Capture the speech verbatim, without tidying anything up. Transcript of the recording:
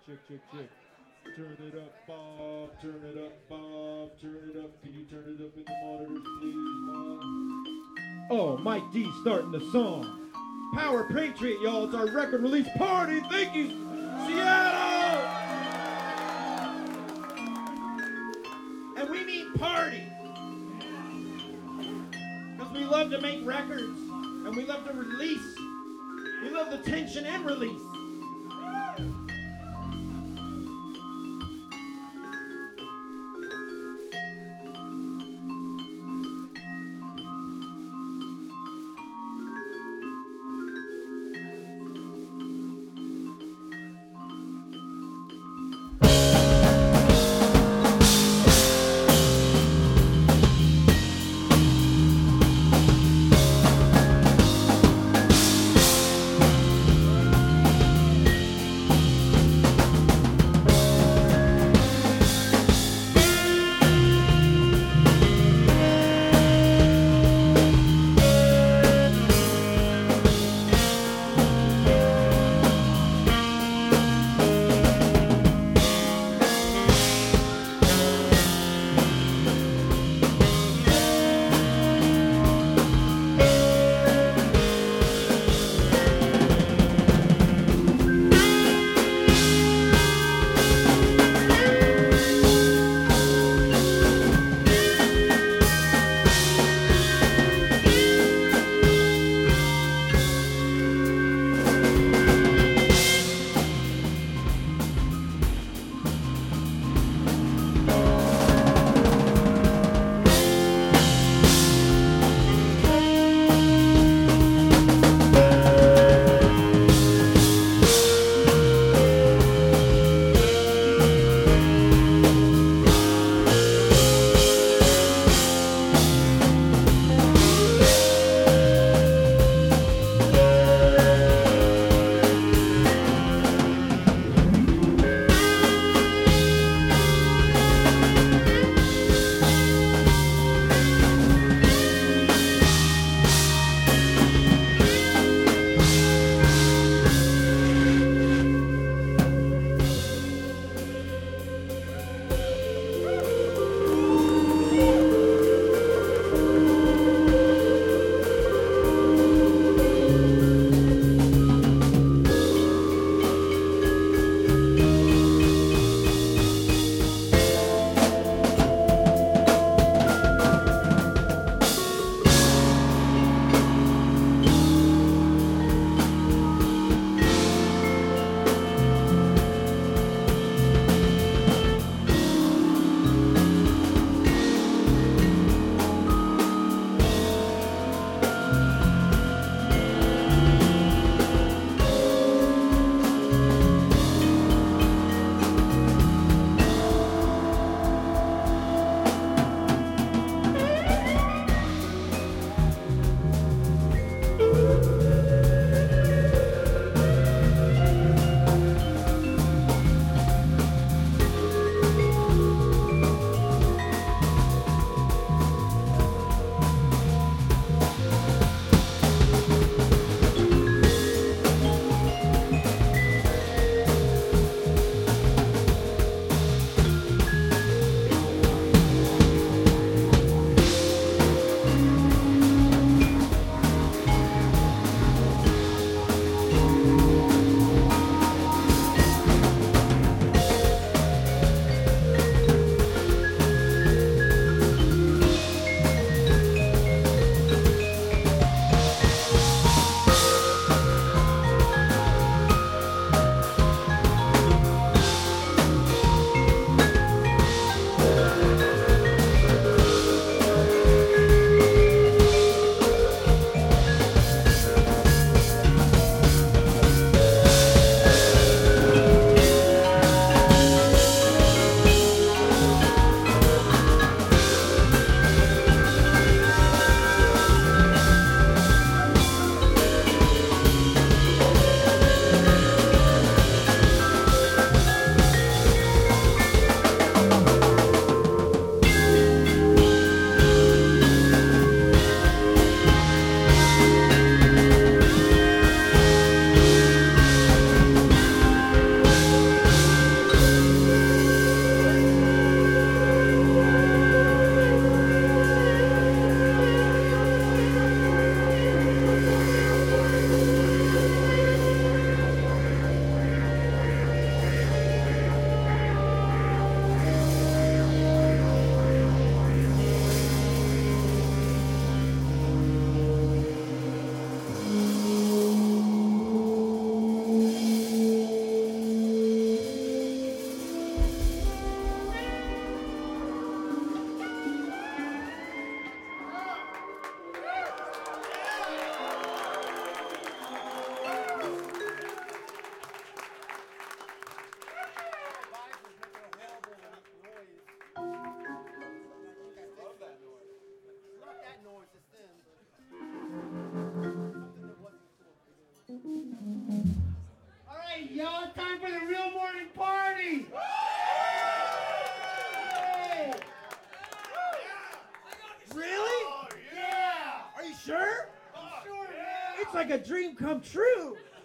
check, check, check. Turn it up, Bob. Turn it up, Bob. Turn it up. Can you turn it up in the monitors, please, Bob? Oh, Mike D starting the song. Power Patriot, y'all. It's our record release party. Thank you, Seattle. And we mean party. Because we love to make records. And we love to release. We love the tension and release. It's like a dream come true.